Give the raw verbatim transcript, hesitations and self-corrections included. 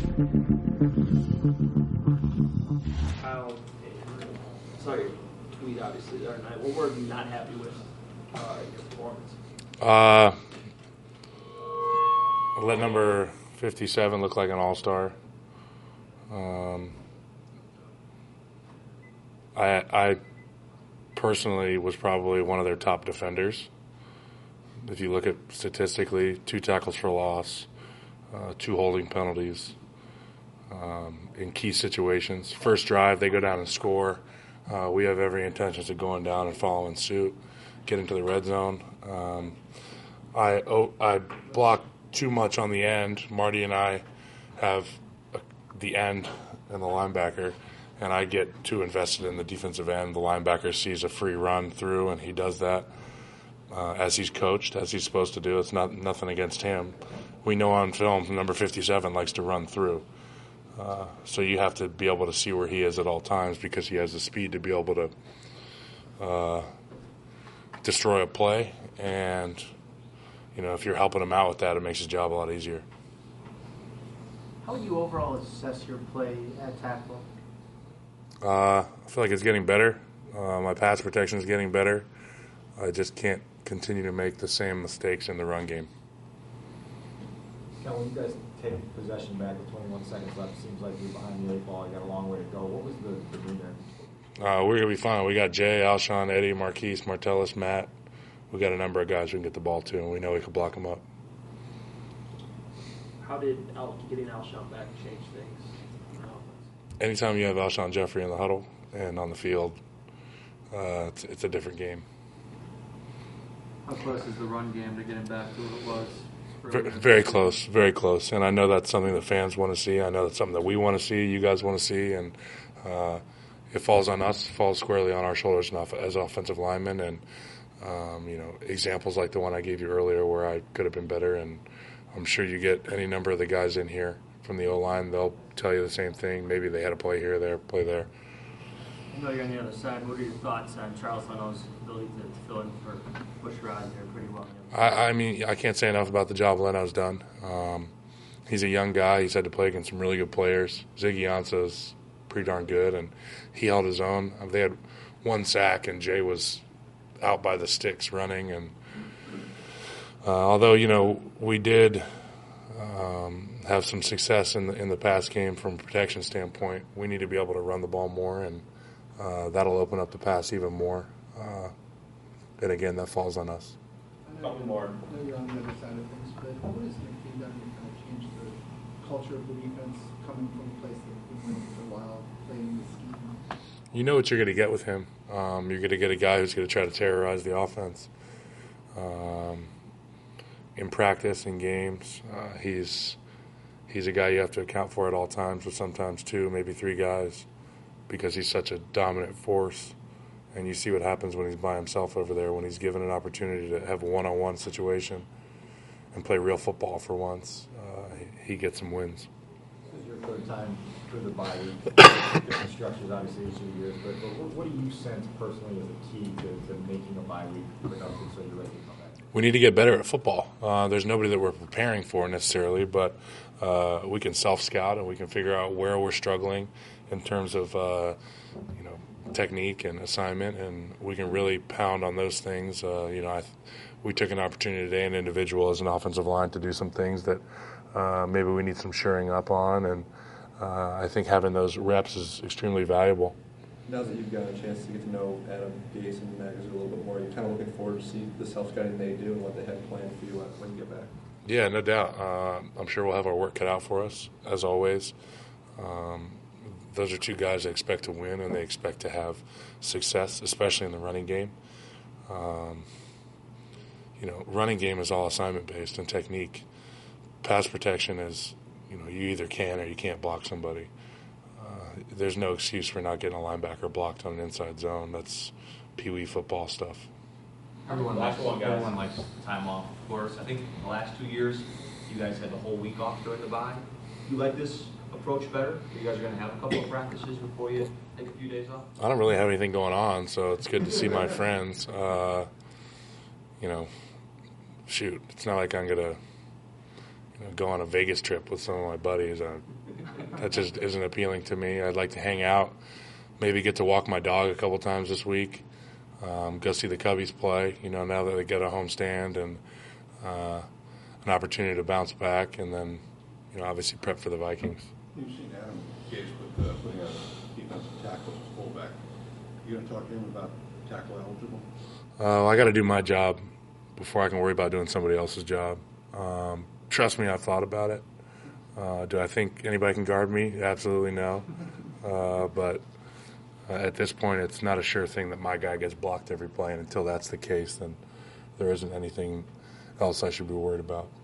Kyle, saw your tweet obviously the other night. What were you not happy with uh, in your performance? Uh, let number fifty-seven look like an all-star. Um, I, I personally was probably one of their top defenders. If you look at statistically, two tackles for loss, uh, two holding penalties um, in key situations. First drive, they go down and score. Uh, we have every intention of going down and following suit, getting to the red zone. Um, I oh, I blocked too much on the end. Marty and I have a, the end and the linebacker, and I get too invested in the defensive end. The linebacker sees a free run through, and he does that uh, as he's coached, as he's supposed to do. It's not nothing against him. We know on film number fifty-seven likes to run through. Uh, so you have to be able to see where he is at all times because he has the speed to be able to uh, destroy a play. And, you know, if you're helping him out with that, it makes his job a lot easier. How would you overall assess your play at tackle? Uh, I feel like it's getting better. Uh, my pass protection is getting better. I just can't continue to make the same mistakes in the run game. Cal, when you guys take possession back with twenty-one seconds left, it seems like you're behind the eight ball. You got a long way to go. What was the, the move there? Uh, we're going to be fine. We got Jay, Alshon, Eddie, Marquise, Martellus, Matt. We got a number of guys we can get the ball to, and we know we can block them up. How did Al, getting Alshon back change things on offense? Anytime you have Alshon Jeffrey in the huddle and on the field, uh, it's, it's a different game. How close is the run game to getting back to what it was? Very, very close, very close. And I know that's something the fans want to see. I know that's something that we want to see, you guys want to see. And uh, it falls on us, it falls squarely on our shoulders as offensive linemen. And, um, you know, examples like the one I gave you earlier where I could have been better. And I'm sure you get any number of the guys in here from the O-line, they'll tell you the same thing. Maybe they had a play here, there, play there. I know you're on the other side. What are your thoughts on Charles Leno's ability to, to fill in for Bushrod there pretty well? I, I mean, I can't say enough about the job Leno's done. Um, he's a young guy. He's had to play against some really good players. Ziggy Ansah's pretty darn good, and he held his own. They had one sack, and Jay was out by the sticks running. And uh, although, you know, we did um, have some success in the, in the pass game from a protection standpoint, we need to be able to run the ball more, and uh, that'll open up the pass even more. Uh, and, again, that falls on us. Couple more. I know you're on the other side of things, but what has McKay done to kind of change the culture of the defense coming from a place that we've been for a while, playing the scheme? You know what you're going to get with him. Um, you're going to get a guy who's going to try to terrorize the offense. Um, in practice, in games, uh, he's he's a guy you have to account for at all times, with sometimes two, maybe three guys, because he's such a dominant force. And you see what happens when he's by himself over there, when he's given an opportunity to have a one-on-one situation and play real football for once. Uh, he, he gets some wins. This is your third time through the bye week. Different structures, obviously, each of the years. But, but what, what do you sense personally as a key to, to making a bye week productive so you're ready to come back? We need to get better at football. Uh, there's nobody that we're preparing for necessarily, but uh, we can self-scout and we can figure out where we're struggling in terms of, uh, you know, technique and assignment, and we can really pound on those things. Uh, you know, I, we took an opportunity today, an individual as an offensive line, to do some things that uh, maybe we need some shoring up on, and uh, I think having those reps is extremely valuable. Now that you've got a chance to get to know Adam Gase and Magnus a little bit more, you're kind of looking forward to see the self-scouting they do and what they have planned for you when you get back. Yeah, no doubt. Uh, I'm sure we'll have our work cut out for us, as always. Um, Those are two guys that expect to win, and they expect to have success, especially in the running game. Um, you know, running game is all assignment-based and technique. Pass protection is, you know, you either can or you can't block somebody. Uh, there's no excuse for not getting a linebacker blocked on an inside zone. That's peewee football stuff. Everyone likes, everyone likes time off, of course. I think in the last two years, you guys had the whole week off during the bye. You like this approach better? You guys are going to have a couple of practices before you take a few days off? I don't really have anything going on, so it's good to see my friends. Uh, you know, shoot, it's not like I'm going to you know, go on a Vegas trip with some of my buddies. I that just isn't appealing to me. I'd like to hang out, maybe get to walk my dog a couple times this week, um, go see the Cubbies play, you know, now that they get a home stand and uh, an opportunity to bounce back, and then, you know, obviously prep for the Vikings. You've seen Adam Gase with uh, putting out a defensive tackle as fullback. You going to talk to him about tackle eligible? Uh, I got to do my job before I can worry about doing somebody else's job. Um, trust me, I've thought about it. Uh, do I think anybody can guard me? Absolutely no. Uh, but uh, at this point, it's not a sure thing that my guy gets blocked every play, and until that's the case, then there isn't anything else I should be worried about.